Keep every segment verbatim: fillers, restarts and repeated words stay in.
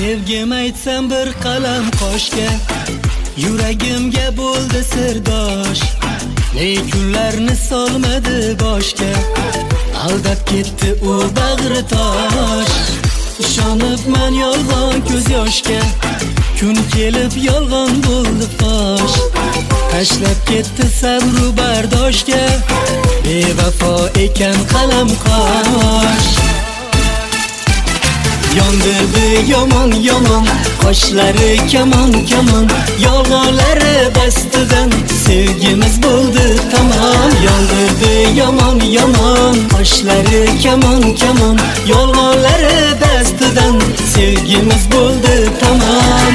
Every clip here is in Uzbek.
Sevgim aytsam bir qalam qoshga, yuragimga bo'ldi sirdosh. Ne kunlarni solmadi boshga, aldab ketdi u bag'ri tosh. Ishonib men yolg'on ko'z yoshga, kun kelib yolg'on bo'ldi fosh. Tashlab ketdi sabru bardoshga, bevafo ekan qalam qosh. Yondirdi yomon yomon, qoshlari kamon kamon, yolg'onlari dastidan sevgimiz bo'ldi tamom. Yondirdi yomon yomon, qoshlari kamon kamon, yolg'onlari dastidan sevgimiz bo'ldi tamom.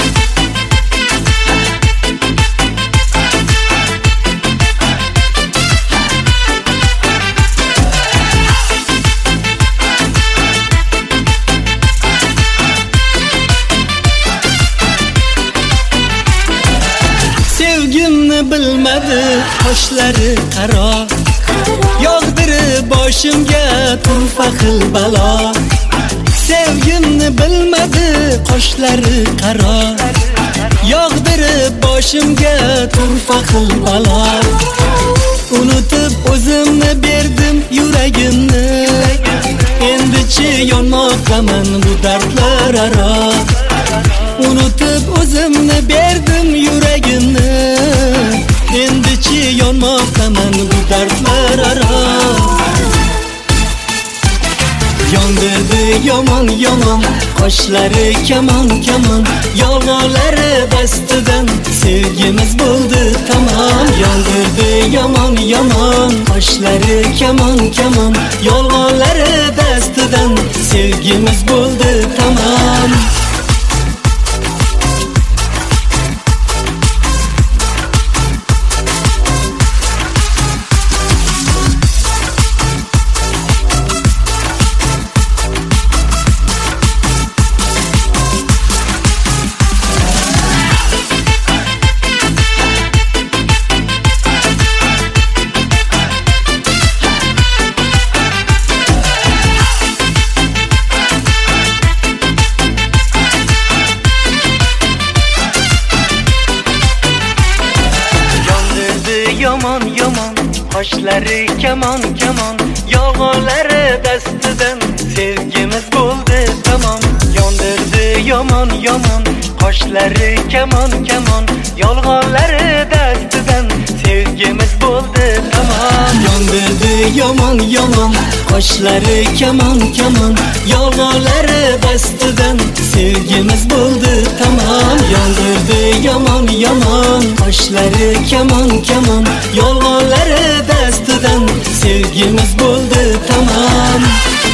Sevgimni bilmadi qoshlari qaro, yog'dirib boshimga turfa xil balo. Sevgimni bilmadi qoshlari qaro, yog'dirib boshimga turfa xil balo. Unutib o'zimni berdim yuragimni, endichi yonmoqdaman bu dardlar aro. Unutib o'zimni berdim yuragimni, endichi yonmoqdaman bu dardlar aro. Yondirdi yomon yomon, qoshlari kamon kamon, yolg'onlari dastidan sevgimiz bo'ldi tamom. Yondirdi yomon yomon, qoshlari kamon kamon, yolg'onlari dastidan sevgimiz bo'ldi tamom. Yomon yomon, qoshlari kamon kamon, yolg'onlari dastidan sevgimiz bo'ldi tamom. Yondirdi yomon yomon, qoshlari kamon kamon, yolg'onlari dastidan sevgimiz bo'ldi tamom. Yondirdi yomon yomon, qoshlari kamon kamon, yolg'onlari dastidan sevgimiz bo'ldi tamom. Yondirdi yomon yomon, qoshlari kamon kamon, yolg'onlari dastidan sevgimiz bo'ldi tamom.